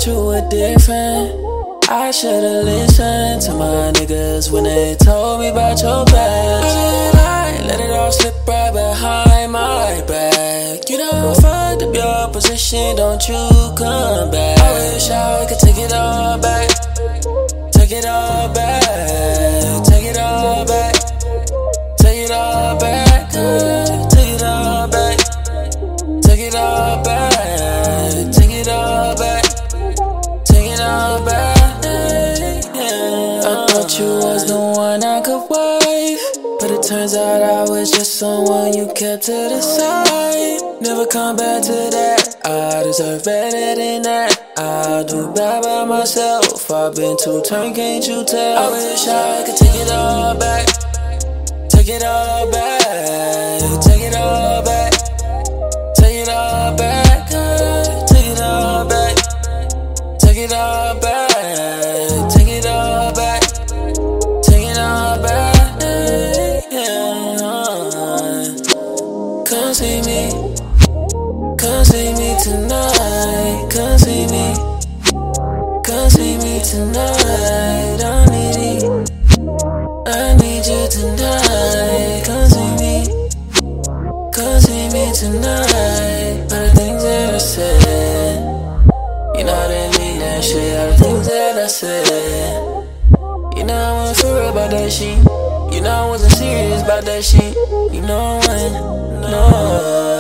thought you were different. I should've listened to my niggas when they told me about your past. I let it all slip right behind my back. You done fucked up your position, don't you come back. I wish I could take it all back. Take it all back. Take it all back. Take it all back. Take it all back. Take it all back. Take it all back. Take it all back. I thought you was the one I could wife, but it turns out I was just someone you kept to the side. Never come back to that. I deserve better than that. I'll do bad by myself. I've been too turned, can't you tell? I wish I could take it all back. Take it all back. Take it all back. Take it all back. Take it all back. Take it all back. Take it all back. Take it all back. Yeah. Come see me. Come see me tonight. Come see me. Come see me tonight. I need you. I need you tonight. Come see me. Come see me tonight. All the things that I said, you know I didn't mean that shit. All the things that I said, you know I wasn't for real about that shit. You know I wasn't serious about that shit. You know I wasn't, no.